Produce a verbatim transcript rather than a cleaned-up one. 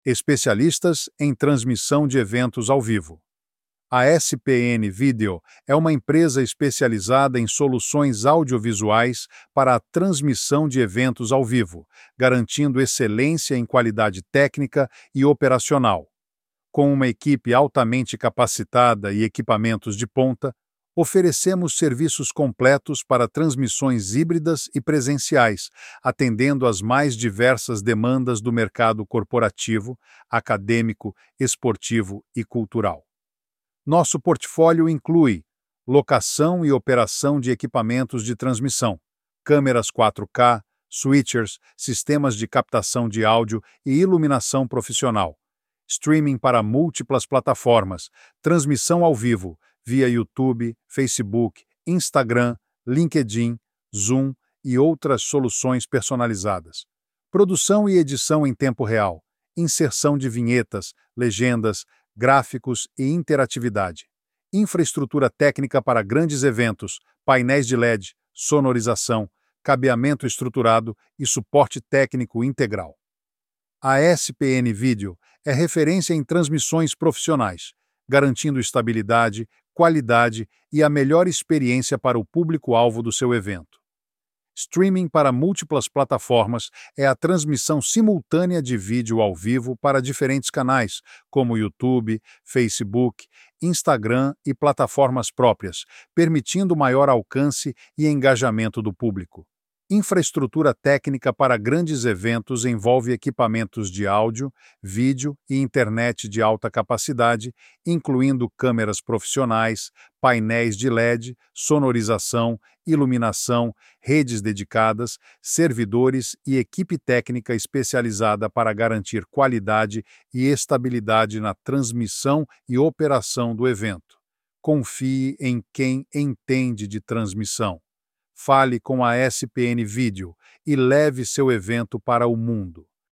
Especialistas em transmissão de eventos ao vivo. A S P N Video é uma empresa especializada em soluções audiovisuais para a transmissão de eventos ao vivo, garantindo excelência em qualidade técnica e operacional. Com uma equipe altamente capacitada e equipamentos de ponta, oferecemos serviços completos para transmissões híbridas e presenciais, atendendo às mais diversas demandas do mercado corporativo, acadêmico, esportivo e cultural. Nosso portfólio inclui locação e operação de equipamentos de transmissão, câmeras quatro K, switchers, sistemas de captação de áudio e iluminação profissional, streaming para múltiplas plataformas, transmissão ao vivo, via YouTube, Facebook, Instagram, LinkedIn, Zoom e outras soluções personalizadas. Produção e edição em tempo real, inserção de vinhetas, legendas, gráficos e interatividade. Infraestrutura técnica para grandes eventos, painéis de L E D, sonorização, cabeamento estruturado e suporte técnico integral. A S P N Video é referência em transmissões profissionais, garantindo estabilidade, qualidade e a melhor experiência para o público-alvo do seu evento. Streaming para múltiplas plataformas é a transmissão simultânea de vídeo ao vivo para diferentes canais, como YouTube, Facebook, Instagram e plataformas próprias, permitindo maior alcance e engajamento do público. Infraestrutura técnica para grandes eventos envolve equipamentos de áudio, vídeo e internet de alta capacidade, incluindo câmeras profissionais, painéis de L E D, sonorização, iluminação, redes dedicadas, servidores e equipe técnica especializada para garantir qualidade e estabilidade na transmissão e operação do evento. Confie em quem entende de transmissão. Fale com a S P N Video e leve seu evento para o mundo.